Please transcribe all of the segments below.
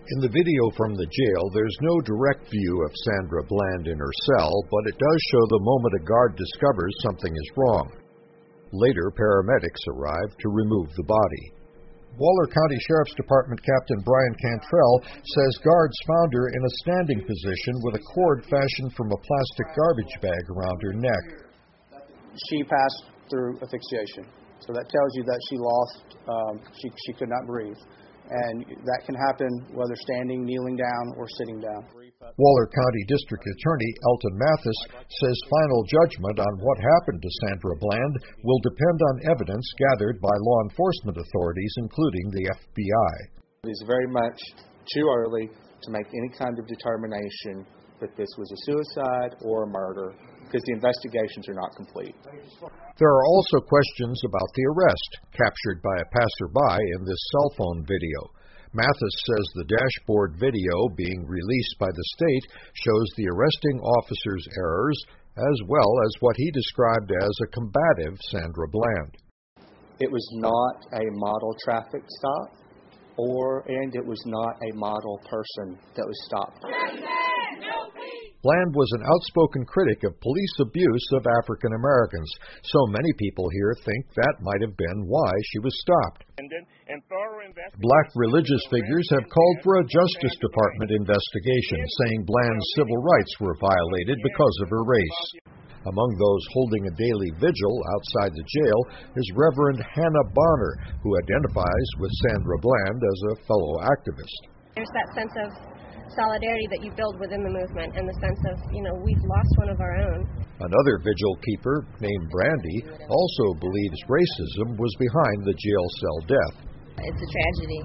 In the video from the jail, there's no direct view of Sandra Bland in her cell, but it does show the moment a guard discovers something is wrong. Later, paramedics arrive to remove the body. Waller County Sheriff's Department Captain Brian Cantrell says guards found her in a standing position with a cord fashioned from a plastic garbage bag around her neck. She passed through asphyxiation, so that tells you that she lost, she could not breathe. And that can happen whether standing, kneeling down, or sitting down. Waller County District Attorney Elton Mathis says final judgment on what happened to Sandra Bland will depend on evidence gathered by law enforcement authorities, including the FBI. It is very much too early to make any kind of determination that this was a suicide or a murder, because the investigations are not complete. There are also questions about the arrest, captured by a passerby in this cell phone video. Mathis says the dashboard video being released by the state shows the arresting officer's errors, as well as what he described as a combative Sandra Bland. It was not a model traffic stop, and it was not a model person that was stopped. Bland was an outspoken critic of police abuse of African Americans, so many people here think that might have been why she was stopped. Black religious figures have called for a Justice Department investigation, saying Bland's civil rights were violated because of her race. Among those holding a daily vigil outside the jail is Reverend Hannah Bonner, who identifies with Sandra Bland as a fellow activist. There's that sense of solidarity that you build within the movement, and the sense of, we've lost one of our own. Another vigil keeper, named Brandy, also believes racism was behind the jail cell death. It's a tragedy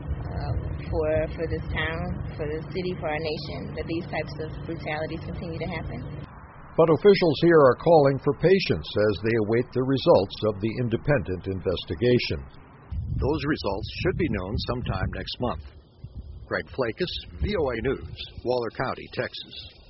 for this town, for the city, for our nation, that these types of brutalities continue to happen. But officials here are calling for patience as they await the results of the independent investigation. Those results should be known sometime next month. Greg Flakus, VOA News, Waller County, Texas.